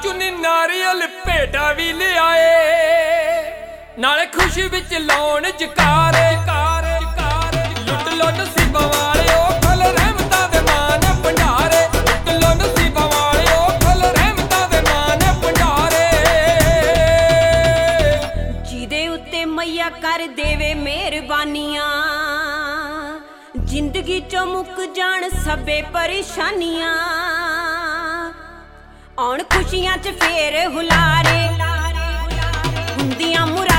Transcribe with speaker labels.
Speaker 1: चुनी नारियल भेटा भी लियाए नाले खुशी विच लाउण जकारे लुट लो नसीबां वालिओ फल रहमतां दे मान भंडारे लुट लो नसीबां वालिओ फल रहमतां दे मान भंडारे
Speaker 2: जिहदे उत्ते मैया कर देवे मेहरबानियां जिंदगी चो मुक जान सबे परेशानियां आउण खुशियां च फेर हुलारे हुंदियां